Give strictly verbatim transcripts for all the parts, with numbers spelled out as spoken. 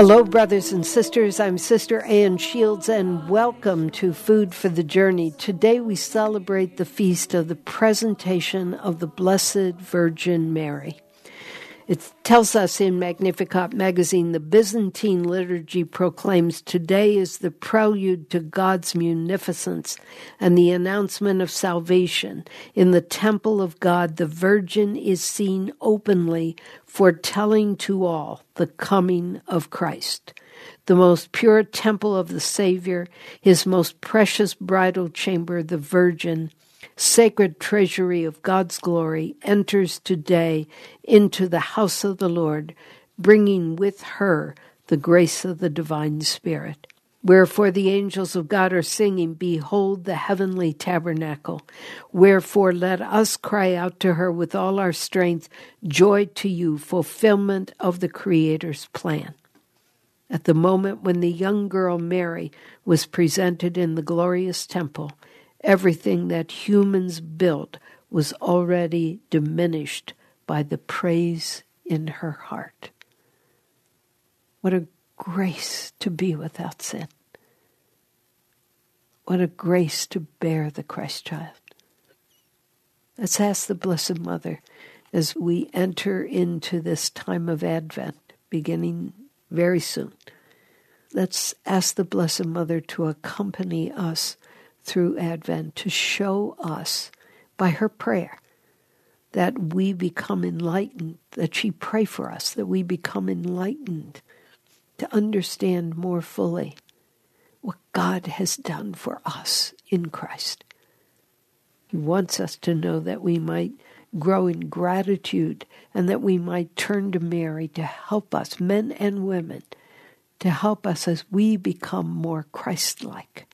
Hello, brothers and sisters. I'm Sister Ann Shields, and welcome to Food for the Journey. Today we celebrate the feast of the presentation of the Blessed Virgin Mary. It tells us in Magnificat magazine, the Byzantine liturgy proclaims today is the prelude to God's munificence and the announcement of salvation. In the temple of God, the Virgin is seen openly, foretelling to all the coming of Christ. The most pure temple of the Savior, his most precious bridal chamber, the Virgin, sacred treasury of God's glory, enters today into the house of the Lord, bringing with her the grace of the divine Spirit. Wherefore the angels of God are singing, "Behold the heavenly tabernacle." Wherefore let us cry out to her with all our strength, "Joy to you, fulfillment of the Creator's plan." At the moment when the young girl Mary was presented in the glorious temple, everything that humans built was already diminished by the praise in her heart. What a grace to be without sin. What a grace to bear the Christ child. Let's ask the Blessed Mother as we enter into this time of Advent, beginning very soon. Let's ask the Blessed Mother to accompany us through Advent, to show us by her prayer that we become enlightened, that she pray for us, that we become enlightened to understand more fully what God has done for us in Christ. He wants us to know that we might grow in gratitude and that we might turn to Mary to help us, men and women, to help us as we become more Christ-like,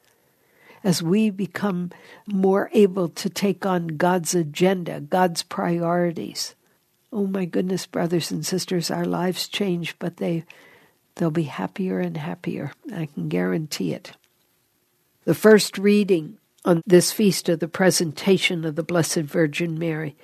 as we become more able to take on God's agenda, God's priorities. Oh my goodness, brothers and sisters, our lives change, but they, they'll be happier and happier. I can guarantee it. The first reading on this feast of the presentation of the Blessed Virgin Mary.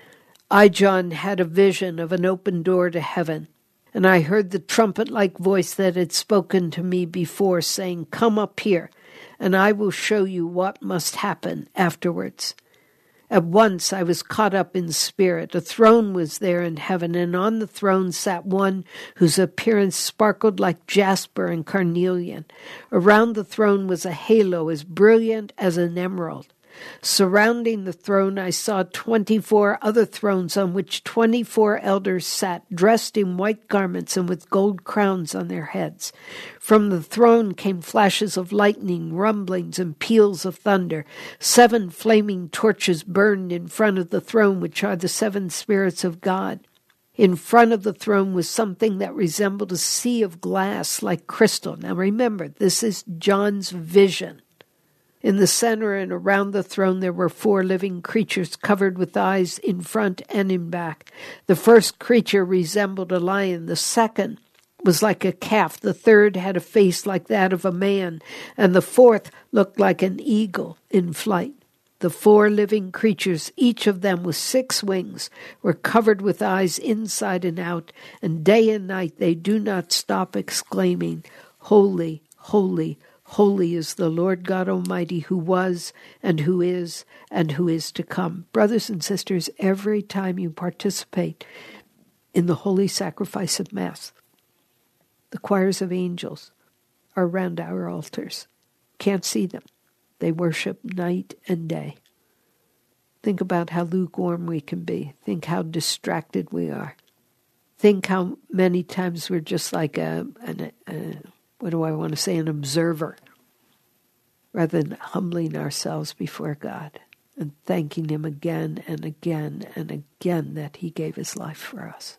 I, John, had a vision of an open door to heaven, and I heard the trumpet-like voice that had spoken to me before, saying, "Come up here, and I will show you what must happen afterwards." At once I was caught up in spirit. A throne was there in heaven, and on the throne sat one whose appearance sparkled like jasper and carnelian. Around the throne was a halo as brilliant as an emerald. Surrounding the throne I saw twenty-four other thrones on which twenty-four elders sat, dressed in white garments and with gold crowns on their heads. From the throne came flashes of lightning, rumblings, and peals of thunder. Seven flaming torches burned in front of the throne, which are the seven spirits of God. In front of the throne was something that resembled a sea of glass like crystal. Now remember, this is John's vision. In the center and around the throne there were four living creatures covered with eyes in front and in back. The first creature resembled a lion. The second was like a calf. The third had a face like that of a man. And the fourth looked like an eagle in flight. The four living creatures, each of them with six wings, were covered with eyes inside and out. And day and night they do not stop exclaiming, "Holy, holy, holy is the Lord God Almighty, who was and who is and who is to come." Brothers and sisters, every time you participate in the holy sacrifice of Mass, the choirs of angels are around our altars. Can't see them. They worship night and day. Think about how lukewarm we can be. Think how distracted we are. Think how many times we're just like a, an, a what do I want to say, an observer, rather than humbling ourselves before God and thanking Him again and again and again that He gave His life for us.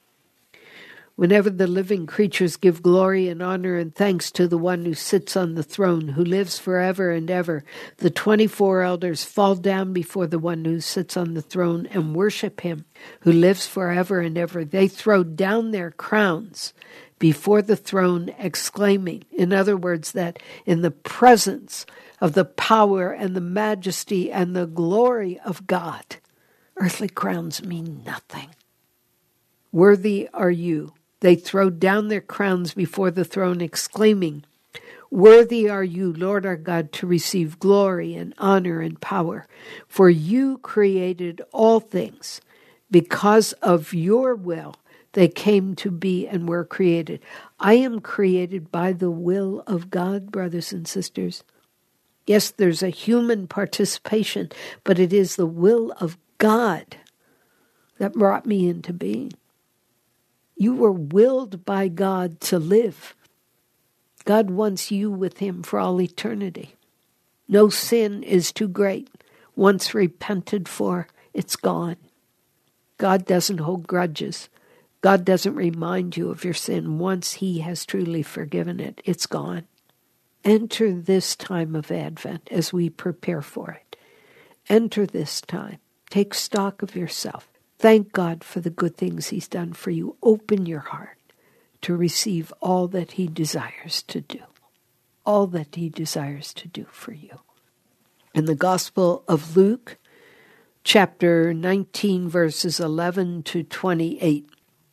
Whenever the living creatures give glory and honor and thanks to the one who sits on the throne, who lives forever and ever, the twenty-four elders fall down before the one who sits on the throne and worship Him, who lives forever and ever. They throw down their crowns before the throne, exclaiming, in other words, that in the presence of the power and the majesty and the glory of God, earthly crowns mean nothing. Worthy are you, They throw down their crowns before the throne, exclaiming, "Worthy are you, Lord our God, to receive glory and honor and power, for you created all things. Because of your will, they came to be and were created." I am created by the will of God, brothers and sisters. Yes, there's a human participation, but it is the will of God that brought me into being. You were willed by God to live. God wants you with him for all eternity. No sin is too great. Once repented for, it's gone. God doesn't hold grudges. God doesn't remind you of your sin. Once he has truly forgiven it, it's gone. Enter this time of Advent as we prepare for it. Enter this time. Take stock of yourself. Thank God for the good things he's done for you. Open your heart to receive all that he desires to do. All that he desires to do for you. In the Gospel of Luke, chapter nineteen, verses eleven to twenty-eight.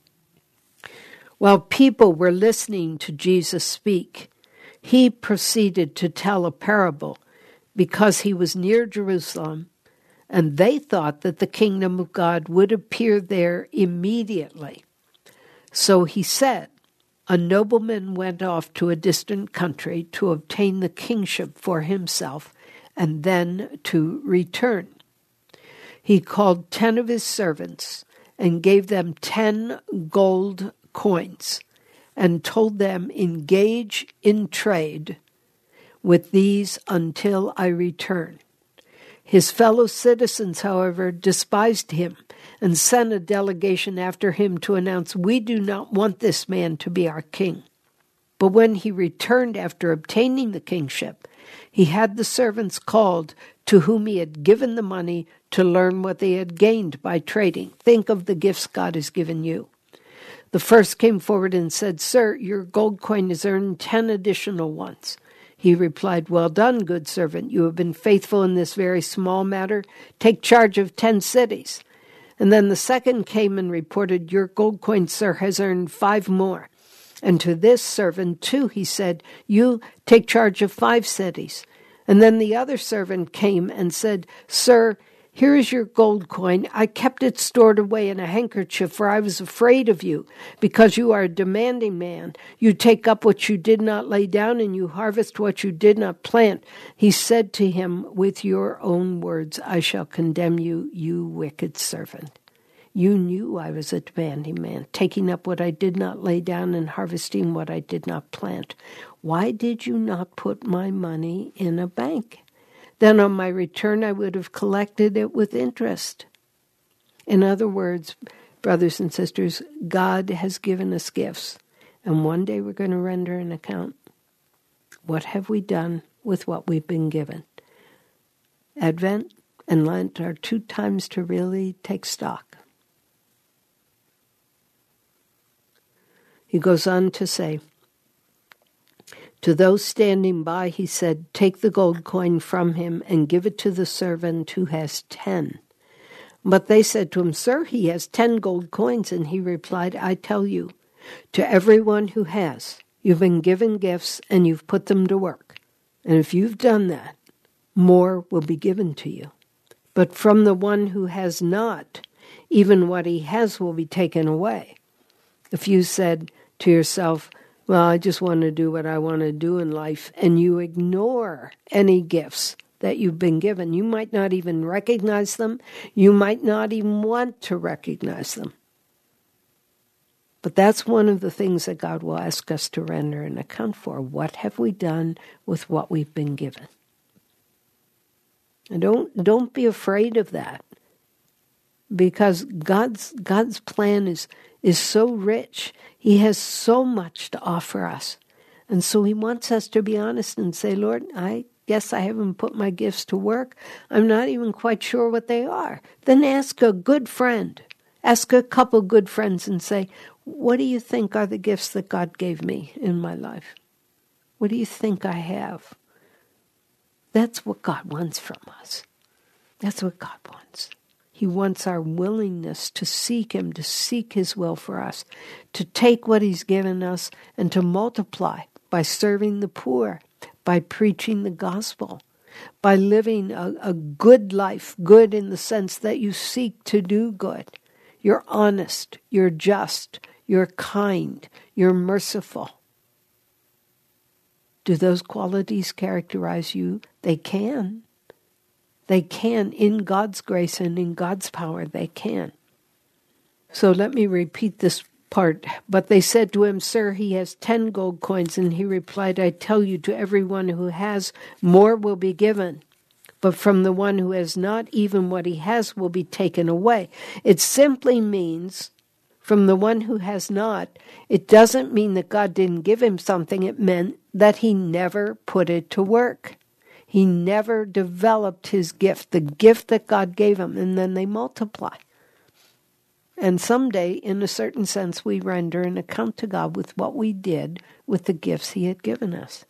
While people were listening to Jesus speak, he proceeded to tell a parable because he was near Jerusalem, and they thought that the kingdom of God would appear there immediately. So he said, "A nobleman went off to a distant country to obtain the kingship for himself and then to return. He called ten of his servants and gave them ten gold coins and told them, 'Engage in trade with these until I return.' His fellow citizens, however, despised him and sent a delegation after him to announce, 'We do not want this man to be our king.' But when he returned after obtaining the kingship, he had the servants called to whom he had given the money to learn what they had gained by trading." Think of the gifts God has given you. The first came forward and said, "Sir, your gold coin has earned ten additional ones." He replied, "Well done, good servant. You have been faithful in this very small matter. Take charge of ten cities." And then the second came and reported, "Your gold coin, sir, has earned five more." And to this servant, too, he said, "You take charge of five cities." And then the other servant came and said, "Sir, here is your gold coin. I kept it stored away in a handkerchief, for I was afraid of you, because you are a demanding man. You take up what you did not lay down, and you harvest what you did not plant." He said to him, "With your own words I shall condemn you, you wicked servant. You knew I was a demanding man, taking up what I did not lay down and harvesting what I did not plant. Why did you not put my money in a bank? Then on my return I would have collected it with interest." In other words, brothers and sisters, God has given us gifts, and one day we're going to render an account. What have we done with what we've been given? Advent and Lent are two times to really take stock. He goes on to say, to those standing by, he said, "Take the gold coin from him and give it to the servant who has ten." But they said to him, "Sir, he has ten gold coins." And he replied, "I tell you, to everyone who has, you've been given gifts and you've put them to work. And if you've done that, more will be given to you. But from the one who has not, even what he has will be taken away." If you said to yourself, "Well, I just want to do what I want to do in life," and you ignore any gifts that you've been given, you might not even recognize them. You might not even want to recognize them. But that's one of the things that God will ask us to render an account for. What have we done with what we've been given? And don't don't be afraid of that, because God's God's plan is is so rich. He has so much to offer us. And so he wants us to be honest and say, "Lord, I guess I haven't put my gifts to work. I'm not even quite sure what they are." Then ask a good friend. Ask a couple good friends and say, "What do you think are the gifts that God gave me in my life? What do you think I have?" That's what God wants from us. That's what God wants. He wants our willingness to seek him, to seek his will for us, to take what he's given us and to multiply by serving the poor, by preaching the gospel, by living a, a good life, good in the sense that you seek to do good. You're honest, you're just, you're kind, you're merciful. Do those qualities characterize you? They can. They can, in God's grace and in God's power, they can. So let me repeat this part. But they said to him, Sir, he has ten gold coins. And he replied, I tell you, to everyone who has, more will be given. But from the one who has not, even what he has will be taken away. It simply means, from the one who has not, it doesn't mean that God didn't give him something. It meant that he never put it to work. He never developed his gift, the gift that God gave him, and then they multiply. And someday, in a certain sense, we render an account to God with what we did with the gifts he had given us.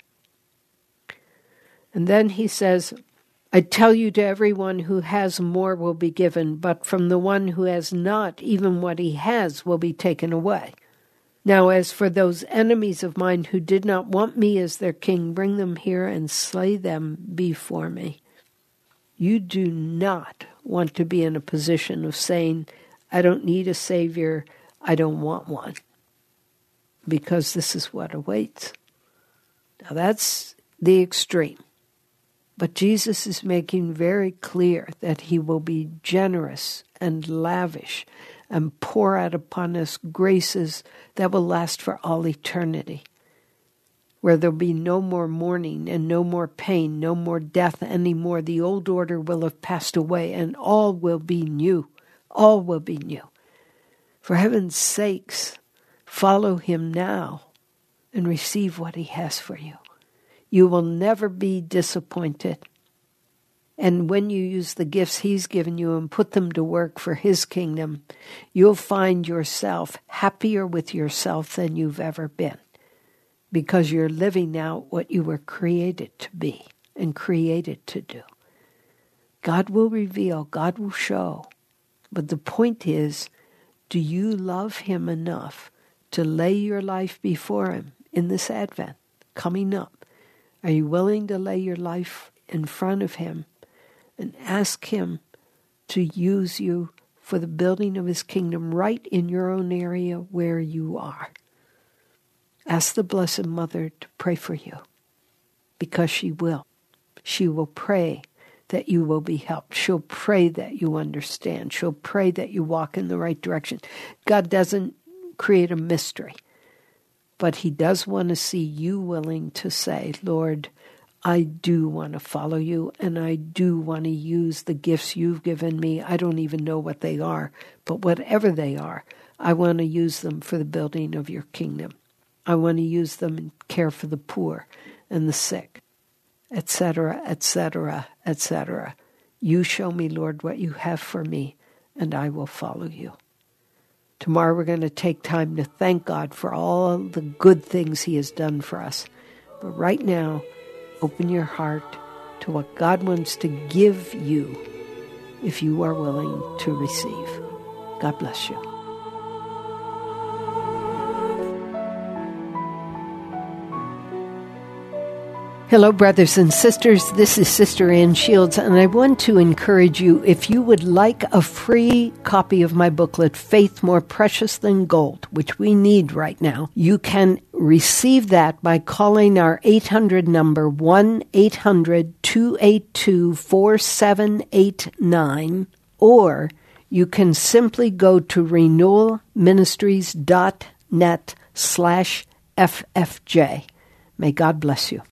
And then he says, I tell you, to everyone who has, more will be given, but from the one who has not, even what he has will be taken away. Now, as for those enemies of mine who did not want me as their king, bring them here and slay them before me. You do not want to be in a position of saying, I don't need a savior, I don't want one, because this is what awaits. Now, that's the extreme. But Jesus is making very clear that he will be generous and lavish and pour out upon us graces that will last for all eternity, where there'll be no more mourning and no more pain, no more death anymore. The old order will have passed away and all will be new. All will be new. For heaven's sakes, follow him now and receive what he has for you. You will never be disappointed. And when you use the gifts he's given you and put them to work for his kingdom, you'll find yourself happier with yourself than you've ever been, because you're living out what you were created to be and created to do. God will reveal, God will show. But the point is, do you love him enough to lay your life before him in this Advent coming up? Are you willing to lay your life in front of him and ask him to use you for the building of his kingdom right in your own area where you are? Ask the Blessed Mother to pray for you, because she will. She will pray that you will be helped. She'll pray that you understand. She'll pray that you walk in the right direction. God doesn't create a mystery, but he does want to see you willing to say, Lord, I do want to follow you, and I do want to use the gifts you've given me. I don't even know what they are, but whatever they are, I want to use them for the building of your kingdom. I want to use them and care for the poor and the sick, et cetera, et cetera, et cetera. You show me, Lord, what you have for me, and I will follow you. Tomorrow we're going to take time to thank God for all the good things he has done for us. But right now, open your heart to what God wants to give you if you are willing to receive. God bless you. Hello, brothers and sisters. This is Sister Ann Shields, and I want to encourage you, if you would like a free copy of my booklet, Faith More Precious Than Gold, which we need right now, you can receive that by calling our eight hundred number, one eight hundred two eight two four seven eight nine, or you can simply go to renewalministries dot net slash F F J. May God bless you.